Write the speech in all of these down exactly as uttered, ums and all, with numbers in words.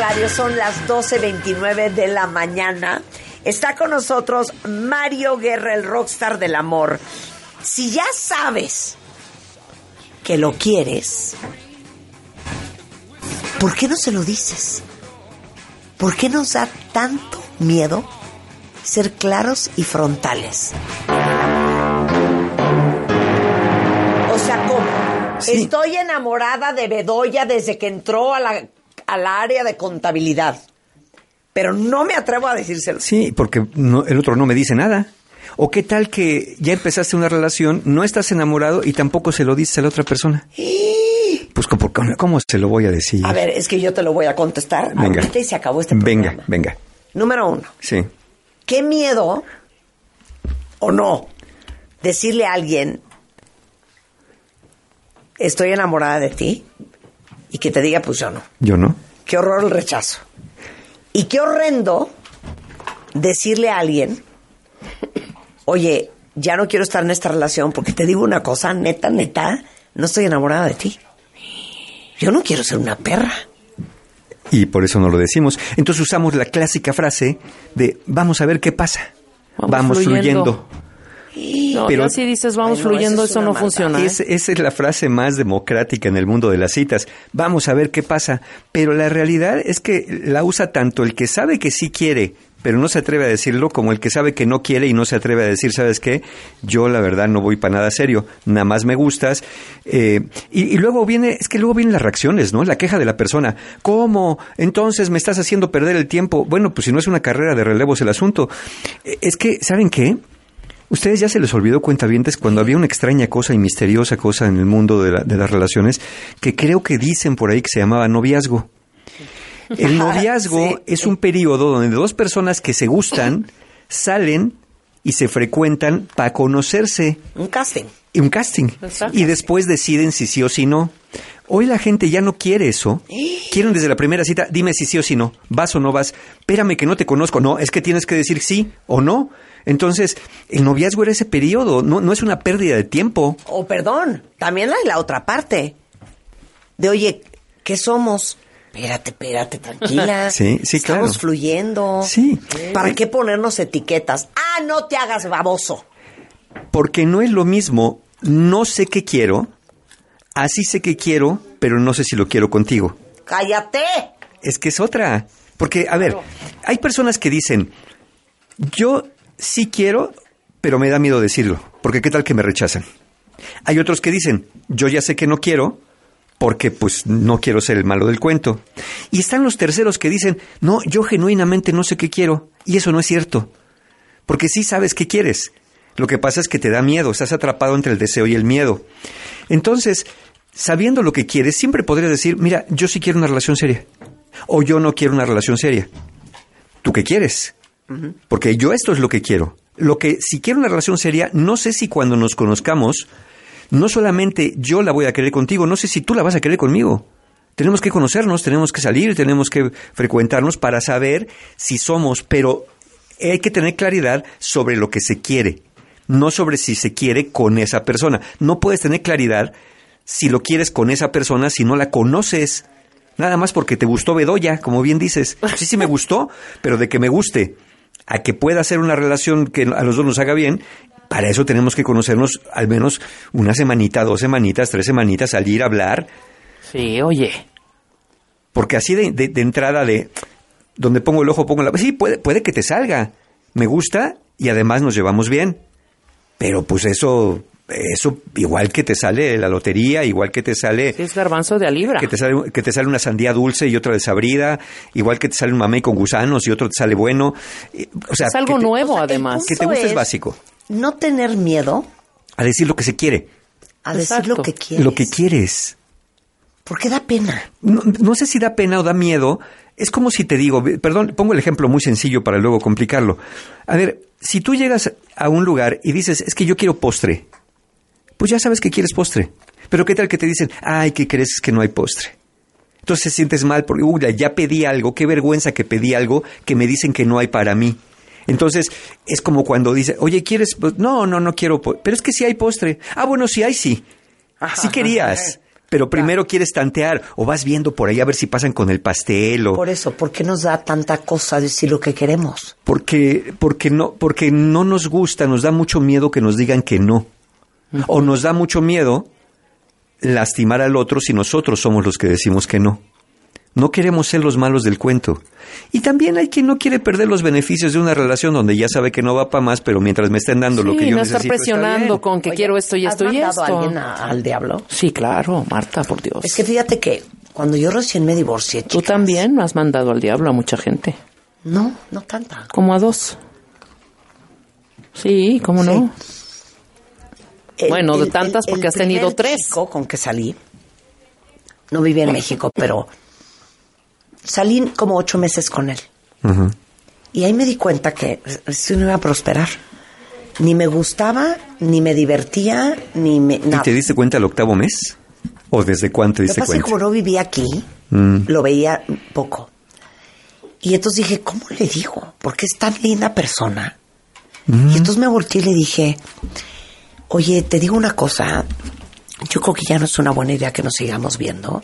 Sagitario, son las doce veintinueve de la mañana. Está con nosotros Mario Guerra, el rockstar del amor. Si ya sabes que lo quieres, ¿por qué no se lo dices? ¿Por qué nos da tanto miedo ser claros y frontales? O sea, ¿cómo? Sí. Estoy enamorada de Bedoya desde que entró a la, a la área de contabilidad, pero no me atrevo a decírselo. Sí, porque no, el otro no me dice nada. ¿O qué tal que ya empezaste una relación, no estás enamorado y tampoco se lo dices a la otra persona? ¿Y? Pues, ¿cómo, ¿cómo se lo voy a decir? A ver, es que yo te lo voy a contestar. Venga. Ahorita y se acabó este programa. Venga, venga. Número uno. Sí. ¿Qué miedo o no decirle a alguien estoy enamorada de ti y que te diga pues yo no? Yo no. Qué horror el rechazo. Y qué horrendo decirle a alguien, oye, ya no quiero estar en esta relación porque te digo una cosa, neta, neta, no estoy enamorada de ti. Yo no quiero ser una perra. Y por eso no lo decimos. Entonces usamos la clásica frase de vamos a ver qué pasa. Vamos, vamos fluyendo. fluyendo. No, pero si dices vamos Ay, no, fluyendo, eso no funciona. Es, esa es la frase más democrática en el mundo de las citas. Vamos a ver qué pasa. Pero la realidad es que la usa tanto el que sabe que sí quiere, pero no se atreve a decirlo, como el que sabe que no quiere y no se atreve a decir, ¿sabes qué? Yo la verdad no voy para nada serio, nada más me gustas. Eh, y, y luego viene, es que luego vienen las reacciones, ¿no? La queja de la persona. ¿Cómo? Entonces me estás haciendo perder el tiempo. Bueno, pues si no es una carrera de relevos el asunto. Es que, ¿saben qué? Ustedes ya se les olvidó, cuentavientes, cuando había una extraña cosa y misteriosa cosa en el mundo de, la, de las relaciones, que creo que dicen por ahí que se llamaba noviazgo. El noviazgo sí. es un periodo donde dos personas que se gustan salen y se frecuentan para conocerse. Un casting. Y un casting. Y después deciden si sí o si no. Hoy la gente ya no quiere eso. Quieren desde la primera cita, dime si sí o si no. ¿Vas o no vas? Espérame que no te conozco. No, es que tienes que decir sí o no. Entonces, el noviazgo era ese periodo. No, no es una pérdida de tiempo. O oh, perdón, también hay la otra parte. De, oye, ¿qué somos? Espérate, espérate, tranquila. Sí, sí, claro. Estamos fluyendo. Sí. ¿Para qué ponernos etiquetas? Ah, no te hagas baboso. Porque no es lo mismo, no sé qué quiero, así sé que quiero, pero no sé si lo quiero contigo. ¡Cállate! Es que es otra. Porque, a ver, hay personas que dicen, yo sí quiero, pero me da miedo decirlo, porque qué tal que me rechazan. Hay otros que dicen, yo ya sé que no quiero, porque pues no quiero ser el malo del cuento. Y están los terceros que dicen, no, yo genuinamente no sé qué quiero. Y eso no es cierto. Porque sí sabes qué quieres. Lo que pasa es que te da miedo, estás atrapado entre el deseo y el miedo. Entonces, sabiendo lo que quieres, siempre podrías decir, mira, yo sí quiero una relación seria. O yo no quiero una relación seria. ¿Tú qué quieres? Uh-huh. Porque yo esto es lo que quiero. Lo que, si quiero una relación seria, no sé si cuando nos conozcamos, no solamente yo la voy a querer contigo, no sé si tú la vas a querer conmigo. Tenemos que conocernos, tenemos que salir, tenemos que frecuentarnos para saber si somos, pero hay que tener claridad sobre lo que se quiere, no sobre si se quiere con esa persona. No puedes tener claridad si lo quieres con esa persona si no la conoces, nada más porque te gustó Bedoya, como bien dices. Sí, sí me gustó, pero de que me guste a que pueda ser una relación que a los dos nos haga bien, para eso tenemos que conocernos al menos una semanita, dos semanitas, tres semanitas, salir a hablar. Sí, oye. Porque así de, de, de entrada de donde pongo el ojo, pongo la... Sí, puede, puede que te salga. Me gusta y además nos llevamos bien. Pero pues eso, eso igual que te sale la lotería, igual que te sale... Sí, es garbanzo de a libra. Que te sale, que te sale una sandía dulce y otra desabrida, igual que te sale un mamey con gusanos y otro te sale bueno. O sea, es algo te, nuevo, o sea, además. Que te guste es, es básico. No tener miedo a decir lo que se quiere. A Exacto. decir lo que quieres. Lo que quieres. ¿Por qué da pena? No, no sé si da pena o da miedo. Es como si te digo, perdón, pongo el ejemplo muy sencillo para luego complicarlo. A ver, si tú llegas a un lugar y dices, es que yo quiero postre, pues ya sabes que quieres postre. Pero ¿qué tal que te dicen, ay, ¿qué crees que no hay postre? Entonces te sientes mal porque, uy, ya pedí algo, qué vergüenza que pedí algo que me dicen que no hay para mí. Entonces, es como cuando dice, oye, ¿quieres? No, no, no quiero, pero es que sí hay postre. Ah, bueno, sí hay, sí. Sí querías. Pero primero claro. quieres tantear o vas viendo por ahí a ver si pasan con el pastel o... Por eso, ¿por qué nos da tanta cosa decir lo que queremos? Porque, porque, no, porque no nos gusta, nos da mucho miedo que nos digan que no. Uh-huh. O nos da mucho miedo lastimar al otro si nosotros somos los que decimos que no. No queremos ser los malos del cuento. Y también hay quien no quiere perder los beneficios de una relación donde ya sabe que no va para más, pero mientras me estén dando sí, lo que yo no necesito. Sí, no estar presionando con que Oye, quiero esto y esto y esto. ¿Has mandado a alguien a, al diablo? Sí, claro, Marta, por Dios. Es que fíjate que cuando yo recién me divorcié, chicas, tú también has mandado al diablo a mucha gente. No, no tanta. Como a dos. Sí, ¿cómo sí. no? El, bueno, el, de tantas el, porque el has tenido tres. Chico con que salí, no vivía en México, pero salí como ocho meses con él. Uh-huh. Y ahí me di cuenta que eso no iba a prosperar. Ni me gustaba, ni me divertía, ni me... nada. ¿Y te diste cuenta el octavo mes? ¿O desde cuándo te diste cuenta? Como no vivía aquí, mm. lo veía poco. Y entonces dije, ¿cómo le digo? Porque es tan linda persona. Mm. Y entonces me volteé y le dije, oye, te digo una cosa, yo creo que ya no es una buena idea que nos sigamos viendo.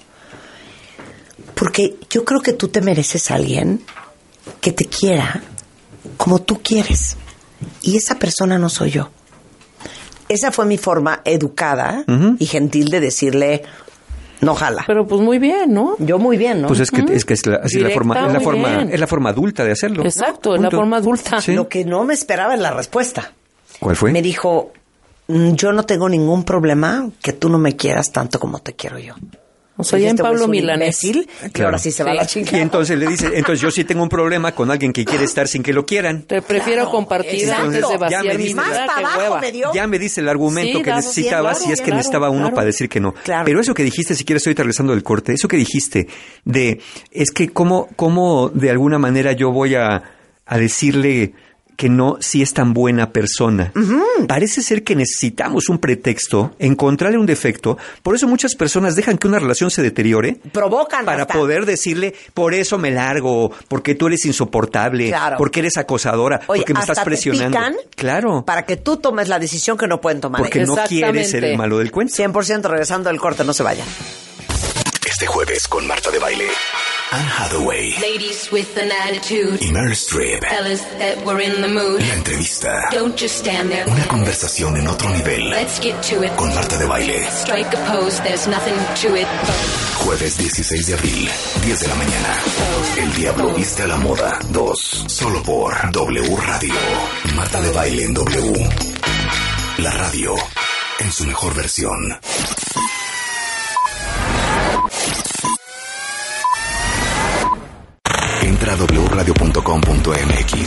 Porque yo creo que tú te mereces a alguien que te quiera como tú quieres. Y esa persona no soy yo. Esa fue mi forma educada uh-huh. y gentil de decirle, no jala. Pero pues muy bien, ¿no? Yo muy bien, ¿no? Pues es que uh-huh. es, que es la, así Directa, la forma, es la forma, es la forma adulta de hacerlo. Exacto, ¿no? es la forma adulta. Sí. Lo que no me esperaba es la respuesta. ¿Cuál fue? Me dijo, yo no tengo ningún problema que tú no me quieras tanto como te quiero yo. O sea, ya en Pablo Milanés. Claro. Y ahora sí se va sí. la chingada. Y entonces le dice, entonces yo sí tengo un problema con alguien que quiere estar sin que lo quieran. Te prefiero claro, compartir antes de vaciar mi más vida, para abajo me dio. Ya me dice el argumento sí, que necesitaba, si es que claro, necesitaba uno claro. para decir que no. Claro. Pero eso que dijiste, si quieres, estoy regresando del corte, eso que dijiste de, es que cómo, cómo de alguna manera yo voy a, a decirle que no, si es tan buena persona. Uh-huh. Parece ser que necesitamos un pretexto, encontrarle un defecto. Por eso muchas personas dejan que una relación se deteriore. Provocan. Para hasta. poder decirle, por eso me largo, porque tú eres insoportable, claro. porque eres acosadora, Oye, porque me hasta estás presionando. Te pican claro. Para que tú tomes la decisión que no pueden tomar. Porque no quieres ser el malo del cuento. cien por ciento regresando del corte, no se vayan. Este jueves con Marta de Baile, Anne Hathaway, Ladies with an attitude, y Meryl Streep, fellas that were in the mood. La entrevista, Don't just stand there. Una conversación en otro nivel. Let's get to it. Con Marta de Baile. Strike a pose, there's nothing to it. Jueves dieciséis de abril, diez de la mañana. El Diablo viste a la moda dos. Solo por W Radio. Marta de Baile en W. La radio en su mejor versión. Entra a doble u radio punto com punto m x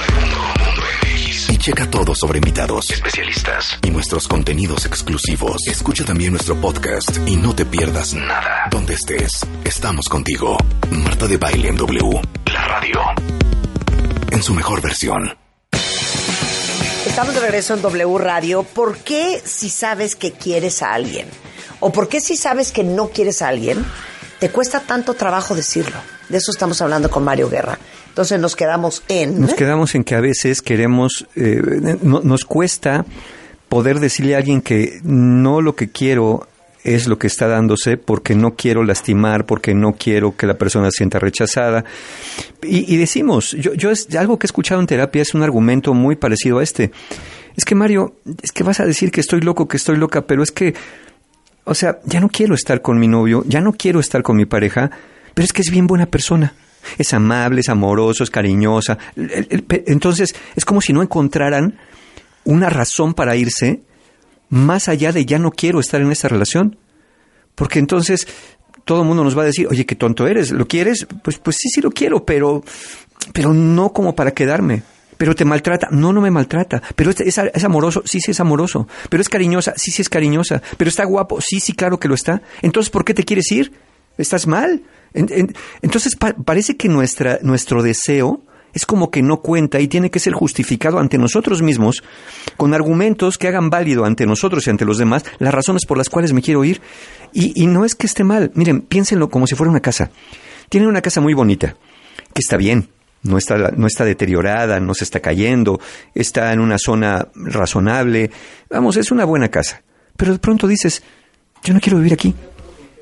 y checa todo sobre invitados, especialistas y nuestros contenidos exclusivos. Escucha también nuestro podcast y no te pierdas nada. Donde estés, estamos contigo. Marta de Baile en W, la radio en su mejor versión. Estamos de regreso en W Radio. ¿Por qué si sabes que quieres a alguien? ¿O por qué si sabes que no quieres a alguien, te cuesta tanto trabajo decirlo? De eso estamos hablando con Mario Guerra. Entonces nos quedamos en... Nos quedamos en que a veces queremos... Eh, no, nos cuesta poder decirle a alguien que no lo que quiero es lo que está dándose, porque no quiero lastimar, porque no quiero que la persona se sienta rechazada. Y, y decimos, yo, yo es algo que he escuchado en terapia, es un argumento muy parecido a este. Es que, Mario, es que vas a decir que estoy loco, que estoy loca, pero es que... O sea, ya no quiero estar con mi novio, ya no quiero estar con mi pareja, pero es que es bien buena persona. Es amable, es amoroso, es cariñosa. El, el, el, entonces, es como si no encontraran una razón para irse más allá de ya no quiero estar en esta relación. Porque entonces todo el mundo nos va a decir, oye, qué tonto eres, ¿lo quieres? Pues, pues sí, sí lo quiero, pero, pero no como para quedarme. Pero te maltrata. No, no me maltrata. Pero es, es, es amoroso. Sí, sí es amoroso. Pero es cariñosa. Sí, sí es cariñosa. Pero está guapo. Sí, sí, claro que lo está. Entonces, ¿por qué te quieres ir? ¿Estás mal? En, en, entonces, pa- parece que nuestra, nuestro deseo es como que no cuenta y tiene que ser justificado ante nosotros mismos con argumentos que hagan válido ante nosotros y ante los demás las razones por las cuales me quiero ir. Y, y no es que esté mal. Miren, piénsenlo como si fuera una casa. Tienen una casa muy bonita, que está bien. No está, no está deteriorada, no se está cayendo, está en una zona razonable. Vamos, es una buena casa. Pero de pronto dices, yo no quiero vivir aquí.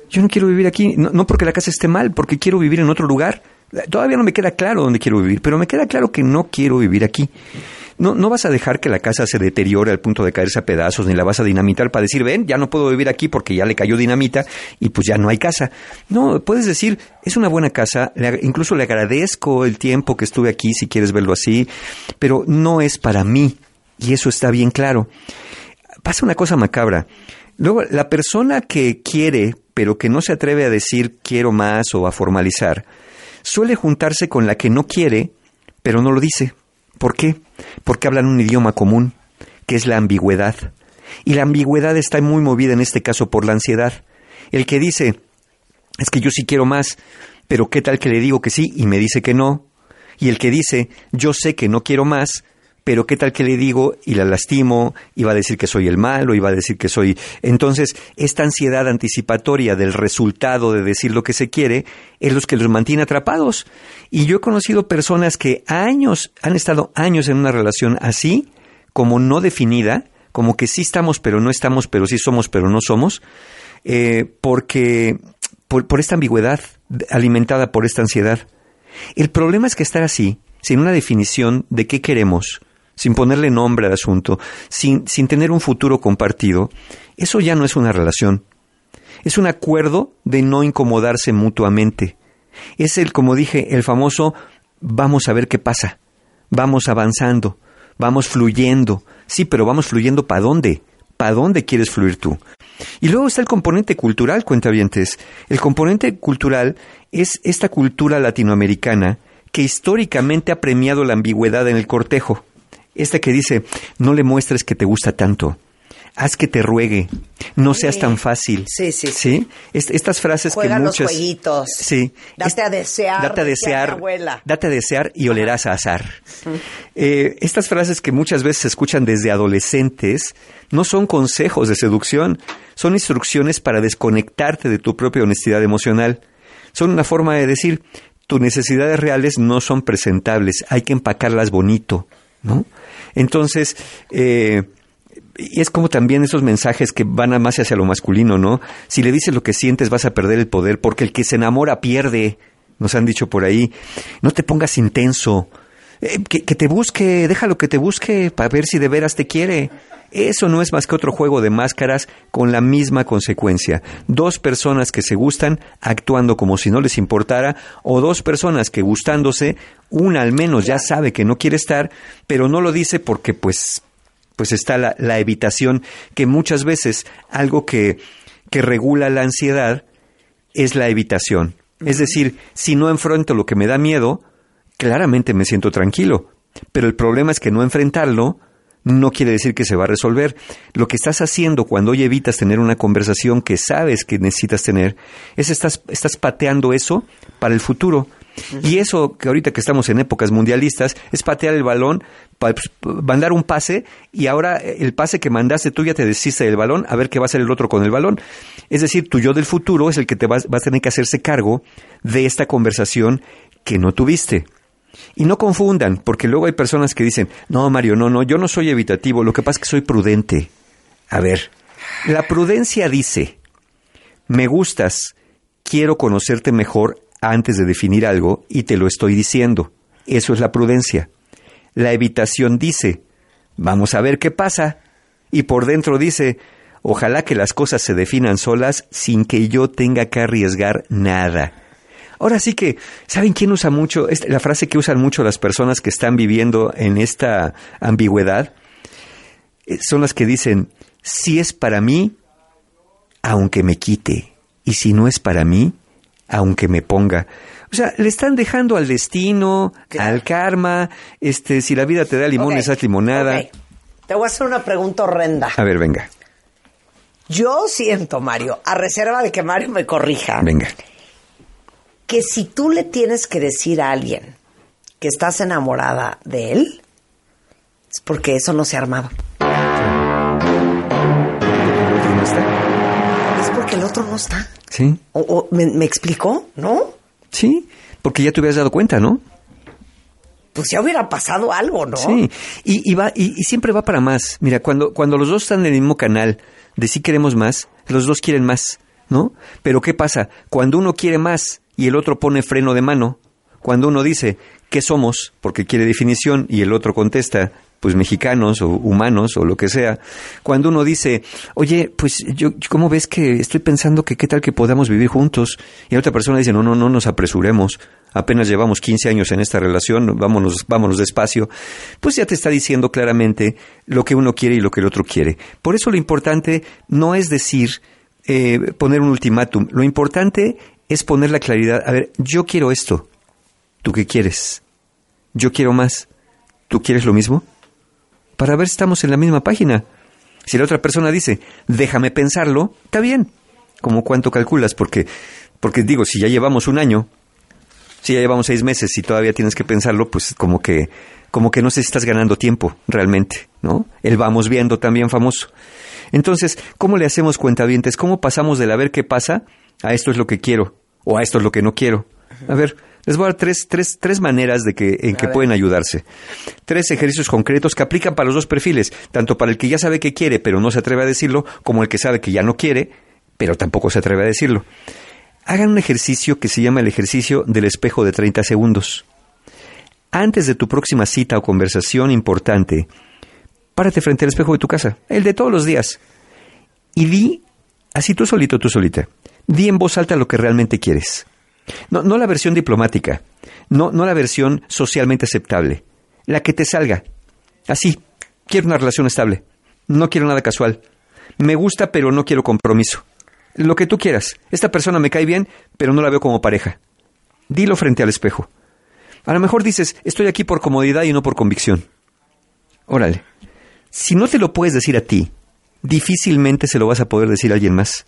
Yo no quiero vivir aquí, no, no porque la casa esté mal, porque quiero vivir en otro lugar. Todavía no me queda claro dónde quiero vivir, pero me queda claro que no quiero vivir aquí. No, no vas a dejar que la casa se deteriore al punto de caerse a pedazos, ni la vas a dinamitar para decir, ven, ya no puedo vivir aquí porque ya le cayó dinamita y pues ya no hay casa. No, puedes decir, es una buena casa, le, incluso le agradezco el tiempo que estuve aquí, si quieres verlo así, pero no es para mí, y eso está bien claro. Pasa una cosa macabra. Luego, la persona que quiere, pero que no se atreve a decir quiero más o a formalizar, suele juntarse con la que no quiere, pero no lo dice. ¿Por qué? Porque hablan un idioma común, que es la ambigüedad. Y la ambigüedad está muy movida en este caso por la ansiedad. El que dice, es que yo sí quiero más, pero ¿qué tal que le digo que sí y me dice que no? Y el que dice, yo sé que no quiero más, pero ¿qué tal que le digo y la lastimo y va a decir que soy el malo y va a decir que soy... Entonces, esta ansiedad anticipatoria del resultado de decir lo que se quiere es lo que los mantiene atrapados. Y yo he conocido personas que años, han estado años en una relación así, como no definida, como que sí estamos pero no estamos, pero sí somos pero no somos, eh, porque por, por esta ambigüedad alimentada por esta ansiedad. El problema es que estar así, sin una definición de qué queremos, sin ponerle nombre al asunto, sin, sin tener un futuro compartido, eso ya no es una relación. Es un acuerdo de no incomodarse mutuamente. Es el, como dije, el famoso vamos a ver qué pasa, vamos avanzando, vamos fluyendo. Sí, pero vamos fluyendo ¿para dónde? ¿Para dónde quieres fluir tú? Y luego está el componente cultural, cuentavientes. El componente cultural es esta cultura latinoamericana que históricamente ha premiado la ambigüedad en el cortejo. Esta que dice, no le muestres que te gusta tanto, haz que te ruegue, no seas sí. tan fácil. Sí, sí, sí. ¿Sí? Est- estas frases Juega que los muchas... jueguitos. Sí. Date Est- a desear. Date a desear. Date a desear y olerás a azar. Eh, estas frases que muchas veces se escuchan desde adolescentes no son consejos de seducción, son instrucciones para desconectarte de tu propia honestidad emocional. Son una forma de decir, tus necesidades reales no son presentables, hay que empacarlas bonito, ¿no? Entonces, eh, y es como también esos mensajes que van a más hacia lo masculino, ¿no? Si le dices lo que sientes vas a perder el poder, porque el que se enamora pierde, nos han dicho por ahí. No te pongas intenso, eh, que, que te busque, déjalo que te busque para ver si de veras te quiere. Eso no es más que otro juego de máscaras con la misma consecuencia. Dos personas que se gustan actuando como si no les importara, o dos personas que gustándose, una al menos ya sabe que no quiere estar, pero no lo dice porque pues, pues está la, la evitación, que muchas veces algo que, que regula la ansiedad es la evitación. Es decir, si no enfrento lo que me da miedo, claramente me siento tranquilo, pero el problema es que no enfrentarlo no quiere decir que se va a resolver. Lo que estás haciendo cuando hoy evitas tener una conversación que sabes que necesitas tener, es estás, estás pateando eso para el futuro. Uh-huh. Y eso que ahorita que estamos en épocas mundialistas, es patear el balón, pa, pues, mandar un pase, y ahora el pase que mandaste tú ya te deshiciste del balón, a ver qué va a hacer el otro con el balón. Es decir, tu yo del futuro es el que te vas, vas a tener que hacerse cargo de esta conversación que no tuviste. Y no confundan, porque luego hay personas que dicen, no, Mario, no, no, yo no soy evitativo, lo que pasa es que soy prudente. A ver, la prudencia dice, me gustas, quiero conocerte mejor antes de definir algo y te lo estoy diciendo. Eso es la prudencia. La evitación dice, vamos a ver qué pasa. Y por dentro dice, ojalá que las cosas se definan solas sin que yo tenga que arriesgar nada. Ahora sí que, ¿saben quién usa mucho? Esta, la frase que usan mucho las personas que están viviendo en esta ambigüedad, eh, son las que dicen, si es para mí, aunque me quite, y si no es para mí, aunque me ponga. O sea, le están dejando al destino, claro, al karma, este, si la vida te da limones, okay, haz limonada. Okay. Te voy a hacer una pregunta horrenda. A ver, venga. Yo siento, Mario, a reserva de que Mario me corrija. Venga. Que si tú le tienes que decir a alguien que estás enamorada de él, es porque eso no se ha armado. ¿No está? Es porque el otro no está. Sí. O, o, ¿me, ¿Me explicó? ¿No? Sí, porque ya te hubieras dado cuenta, ¿no? Pues ya hubiera pasado algo, ¿no? Sí, y, y, va, y, y siempre va para más. Mira, cuando, cuando los dos están en el mismo canal de sí queremos más, los dos quieren más. ¿no? Pero ¿qué pasa? Cuando uno quiere más y el otro pone freno de mano, cuando uno dice, ¿qué somos? Porque quiere definición y el otro contesta, pues mexicanos o humanos o lo que sea. Cuando uno dice, oye, pues yo, ¿cómo ves que estoy pensando que qué tal que podamos vivir juntos? Y la otra persona dice, no, no, no nos apresuremos. Apenas llevamos quince años en esta relación, vámonos, vámonos despacio. Pues ya te está diciendo claramente lo que uno quiere y lo que el otro quiere. Por eso lo importante no es decir, eh, poner un ultimátum. Lo importante es poner la claridad. A ver, yo quiero esto. ¿Tú qué quieres? Yo quiero más. ¿Tú quieres lo mismo? Para ver si estamos en la misma página. Si la otra persona dice, déjame pensarlo, está bien. ¿Cómo cuánto calculas? Porque, porque digo, si ya llevamos un año, si ya llevamos seis meses y todavía tienes que pensarlo, pues como que, como que no sé si estás ganando tiempo realmente, ¿no? El vamos viendo también famoso. Entonces, ¿cómo le hacemos cuentavientes? ¿Cómo pasamos del a ver qué pasa a esto es lo que quiero o a esto es lo que no quiero? A ver, les voy a dar tres, tres, tres maneras de que, en que pueden ayudarse. Tres ejercicios concretos que aplican para los dos perfiles, tanto para el que ya sabe que quiere pero no se atreve a decirlo, como el que sabe que ya no quiere pero tampoco se atreve a decirlo. Hagan un ejercicio que se llama el ejercicio del espejo de treinta segundos. Antes de tu próxima cita o conversación importante, párate frente al espejo de tu casa, el de todos los días, y di, así tú solito, tú solita, di en voz alta lo que realmente quieres. No, no la versión diplomática, no, no la versión socialmente aceptable, la que te salga. Así, quiero una relación estable, no quiero nada casual, me gusta pero no quiero compromiso. Lo que tú quieras, esta persona me cae bien, pero no la veo como pareja. Dilo frente al espejo. A lo mejor dices, estoy aquí por comodidad y no por convicción. Órale, si no te lo puedes decir a ti, difícilmente se lo vas a poder decir a alguien más.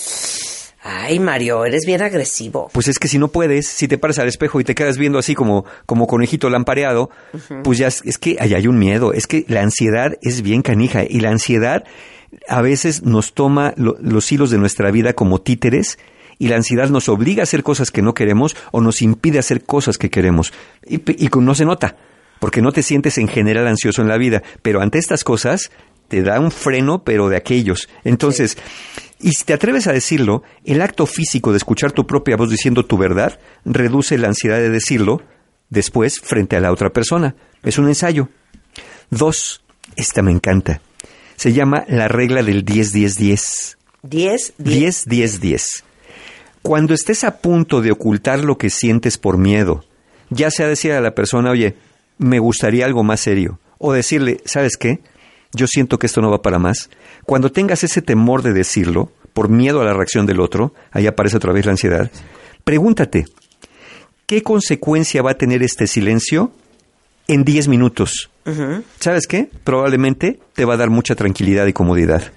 Ay, Mario, eres bien agresivo. Pues es que si no puedes, si te paras al espejo y te quedas viendo así como, como conejito lampareado, uh-huh. pues ya es, es que ahí hay un miedo. Es que la ansiedad es bien canija y la ansiedad a veces nos toma lo, los hilos de nuestra vida como títeres y la ansiedad nos obliga a hacer cosas que no queremos o nos impide hacer cosas que queremos. Y, y no se nota, porque no te sientes en general ansioso en la vida, pero ante estas cosas te da un freno, pero de aquellos. Entonces, sí. Y si te atreves a decirlo, el acto físico de escuchar tu propia voz diciendo tu verdad reduce la ansiedad de decirlo después frente a la otra persona. Es un ensayo. Dos, esta me encanta. Se llama la regla del diez diez diez. ¿diez? diez diez diez. Cuando estés a punto de ocultar lo que sientes por miedo, ya sea decir a la persona, oye, me gustaría algo más serio, o decirle, ¿sabes qué? Yo siento que esto no va para más. Cuando tengas ese temor de decirlo, por miedo a la reacción del otro, ahí aparece otra vez la ansiedad, pregúntate, ¿qué consecuencia va a tener este silencio en diez minutos? Uh-huh. ¿Sabes qué? Probablemente te va a dar mucha tranquilidad y comodidad.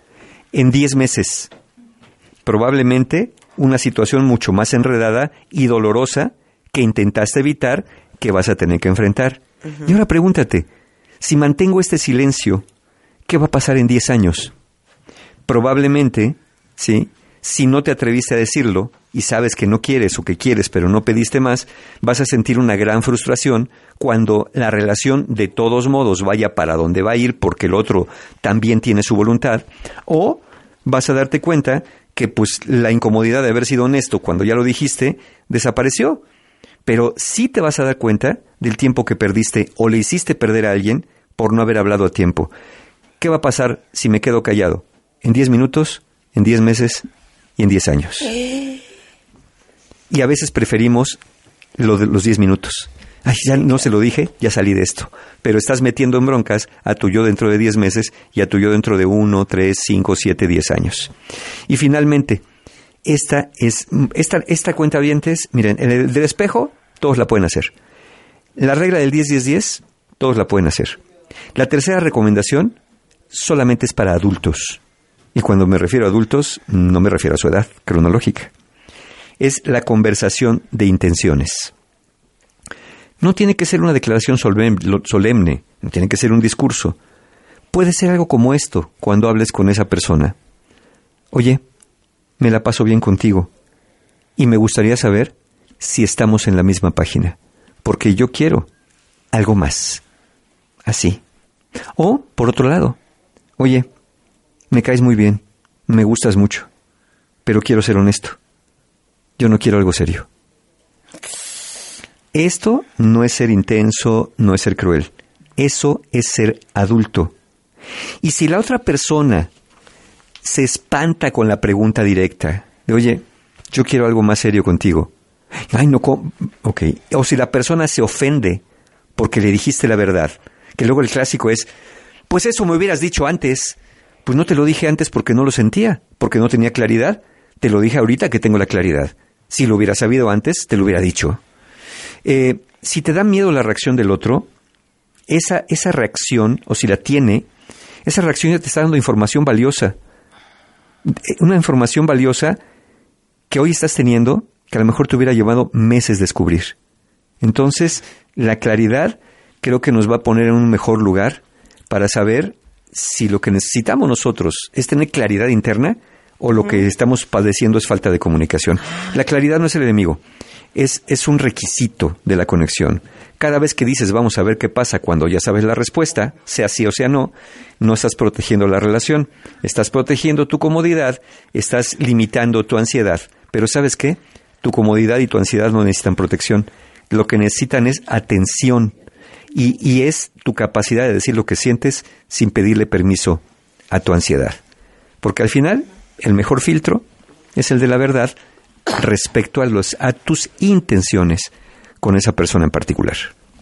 En diez meses, probablemente una situación mucho más enredada y dolorosa que intentaste evitar, que vas a tener que enfrentar. Uh-huh. Y ahora pregúntate, si mantengo este silencio, ¿qué va a pasar en diez años? Probablemente, ¿sí? Si no te atreviste a decirlo y sabes que no quieres o que quieres pero no pediste más, vas a sentir una gran frustración cuando la relación de todos modos vaya para donde va a ir porque el otro también tiene su voluntad, o vas a darte cuenta que pues la incomodidad de haber sido honesto cuando ya lo dijiste desapareció. Pero sí te vas a dar cuenta del tiempo que perdiste o le hiciste perder a alguien por no haber hablado a tiempo. ¿Qué va a pasar si me quedo callado? ¿En diez minutos? ¿En diez meses? ¿Y en diez años? Y a veces preferimos lo de los diez minutos. Ay, ya no se lo dije, ya salí de esto. Pero estás metiendo en broncas a tu yo dentro de diez meses y a tu yo dentro de uno, tres, cinco, siete, diez años. Y finalmente, Esta es esta, esta cuentavientes, miren, en el del espejo, todos la pueden hacer. La regla del diez diez diez, todos la pueden hacer. La tercera recomendación solamente es para adultos. Y cuando me refiero a adultos, no me refiero a su edad cronológica. Es la conversación de intenciones. No tiene que ser una declaración solemne, no tiene que ser un discurso. Puede ser algo como esto, cuando hables con esa persona. Oye, me la paso bien contigo y me gustaría saber si estamos en la misma página, porque yo quiero algo más. Así. O, por otro lado, oye, me caes muy bien, me gustas mucho, pero quiero ser honesto. Yo no quiero algo serio. Esto no es ser intenso, no es ser cruel. Eso es ser adulto. Y si la otra persona se espanta con la pregunta directa de, oye, yo quiero algo más serio contigo. Ay, no, ¿cómo? Ok. O si la persona se ofende porque le dijiste la verdad, que luego el clásico es, pues eso me hubieras dicho antes. Pues no te lo dije antes porque no lo sentía, porque no tenía claridad. Te lo dije ahorita que tengo la claridad. Si lo hubiera sabido antes, te lo hubiera dicho. Eh, si te da miedo la reacción del otro, esa, esa reacción, o si la tiene, esa reacción ya te está dando información valiosa. Una información valiosa que hoy estás teniendo, que a lo mejor te hubiera llevado meses descubrir. Entonces, la claridad creo que nos va a poner en un mejor lugar para saber si lo que necesitamos nosotros es tener claridad interna o lo que estamos padeciendo es falta de comunicación. La claridad no es el enemigo. Es, es un requisito de la conexión. Cada vez que dices, vamos a ver qué pasa cuando ya sabes la respuesta, sea sí o sea no, no estás protegiendo la relación, estás protegiendo tu comodidad, estás limitando tu ansiedad. Pero ¿sabes qué? Tu comodidad y tu ansiedad no necesitan protección. Lo que necesitan es atención y, y es tu capacidad de decir lo que sientes sin pedirle permiso a tu ansiedad. Porque al final, el mejor filtro es el de la verdad respecto a, los, a tus intenciones con esa persona en particular.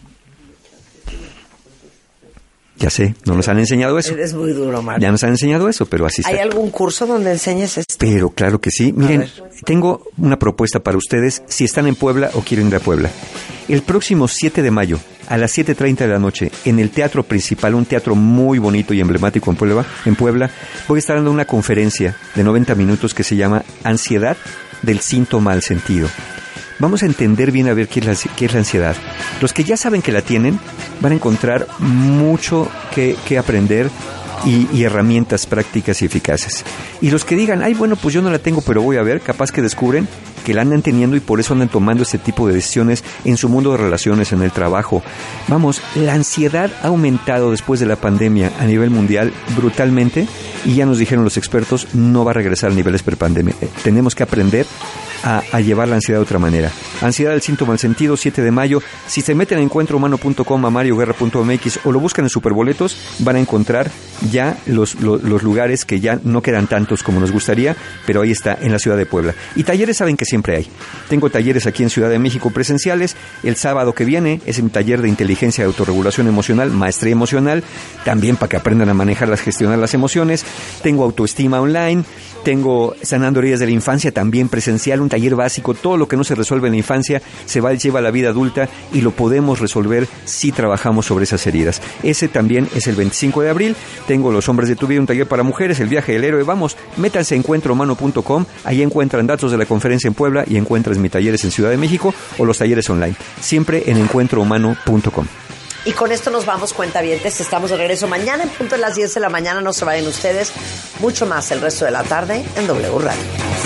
Ya sé, no nos han enseñado eso. Eres muy duro, Mario. Ya nos han enseñado eso, pero así está. ¿Hay algún curso donde enseñes esto? Pero claro que sí. Miren, tengo una propuesta para ustedes si están en Puebla o quieren ir a Puebla. El próximo siete de mayo, a las siete treinta de la noche, en el Teatro Principal, un teatro muy bonito y emblemático en Puebla, en Puebla, voy a estar dando una conferencia de noventa minutos que se llama Ansiedad del síntoma al sentido. Vamos a entender bien a ver qué es, la, qué es la ansiedad. Los que ya saben que la tienen van a encontrar mucho que, que aprender y, y herramientas prácticas y eficaces. Y los que digan, ay, bueno, pues yo no la tengo, pero voy a ver, capaz que descubren que la andan teniendo y por eso andan tomando este tipo de decisiones en su mundo de relaciones, en el trabajo. Vamos, la ansiedad ha aumentado después de la pandemia a nivel mundial brutalmente y ya nos dijeron los expertos, no va a regresar a niveles prepandemia. Tenemos que aprender a, a llevar la ansiedad de otra manera. Ansiedad del síntoma al sentido, siete de mayo. Si se meten a encuentro humano punto com, a mario guerra punto m x o lo buscan en Superboletos, van a encontrar ya los, los, los lugares que ya no quedan tantos como nos gustaría, pero ahí está, en la ciudad de Puebla. Y talleres saben que siempre hay. Tengo talleres aquí en Ciudad de México presenciales. El sábado que viene es un taller de inteligencia y autorregulación emocional, maestría emocional, también para que aprendan a manejarlas, gestionar las emociones. Tengo autoestima online. Tengo Sanando Heridas de la Infancia, también presencial, un taller básico. Todo lo que no se resuelve en la infancia se va, lleva a la vida adulta y lo podemos resolver si trabajamos sobre esas heridas. Ese también es el veinticinco de abril. Tengo Los Hombres de tu Vida, un taller para mujeres, El Viaje del Héroe. Vamos, métanse a encuentro humano punto com. Ahí encuentran datos de la conferencia en Puebla y encuentras mis talleres en Ciudad de México o los talleres online. Siempre en encuentro humano punto com. Y con esto nos vamos, cuentavientes. Estamos de regreso mañana en punto de las diez de la mañana. No se vayan ustedes. Mucho más el resto de la tarde en W Radio.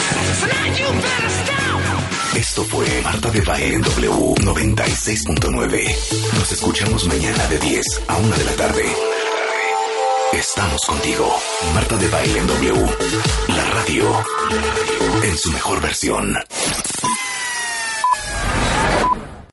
Esto fue Marta de Baile en W noventa y seis punto nueve. Nos escuchamos mañana de diez a una de la tarde. Estamos contigo. Marta de Baile en W. La radio en su mejor versión.